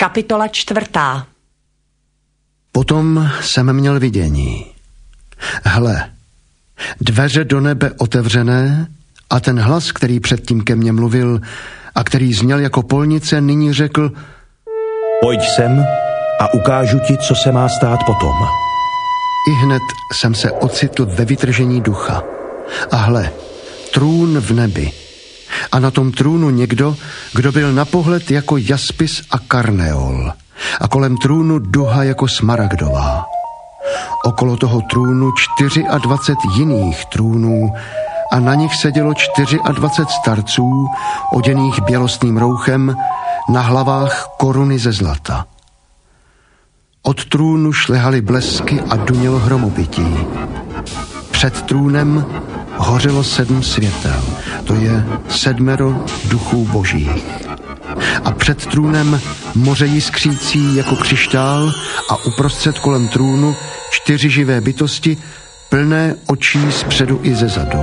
Kapitola 4. Potom jsem měl vidění. Hle, dveře do nebe otevřené a ten hlas, který předtím ke mně mluvil a který zněl jako polnice, nyní řekl: Pojď sem a ukážu ti, co se má stát potom. Ihned jsem se ocitl ve vytržení ducha. A hle, trůn v nebi. A na tom trůnu někdo, kdo byl na pohled jako jaspis a karneol. A kolem trůnu duha jako smaragdová. Okolo toho trůnu 24 jiných trůnů a na nich sedělo 24 starců, oděných bělostným rouchem, na hlavách koruny ze zlata. Od trůnu šlehaly blesky a dunělo hromobití. Před trůnem hořelo 7 světel, to je 7 duchů božích. A před trůnem moře jiskřící jako křištál a uprostřed kolem trůnu 4 živé bytosti, plné očí zpředu i ze zadu.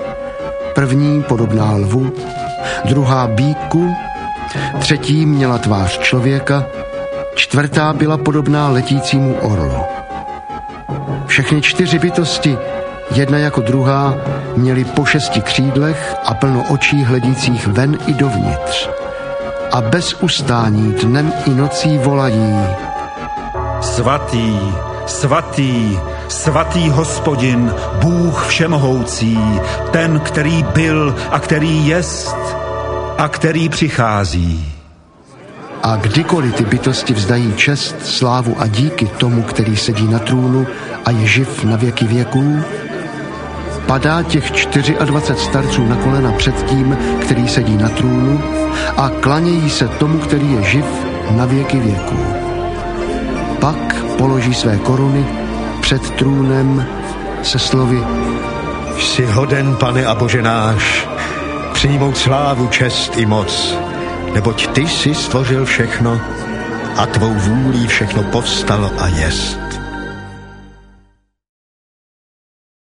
První podobná lvu, druhá býku, třetí měla tvář člověka, čtvrtá byla podobná letícímu orlu. Všechny 4 bytosti, jedna jako druhá, měly po 6 křídlech a plno očí hledících ven i dovnitř. A bez ustání dnem i nocí volají: Svatý, svatý, svatý Hospodin, Bůh všemohoucí, ten, který byl a který jest a který přichází. A kdykoliv ty bytosti vzdají čest, slávu a díky tomu, který sedí na trůnu a je živ na věky věků, padá těch 24 starců na kolena před tím, který sedí na trůnu, a klanějí se tomu, který je živ na věky věků. Pak položí své koruny před trůnem se slovy: Jsi hoden, Pane a Bože náš, přijmout slávu, čest i moc, neboť ty jsi stvořil všechno a tvou vůlí všechno povstalo a jest.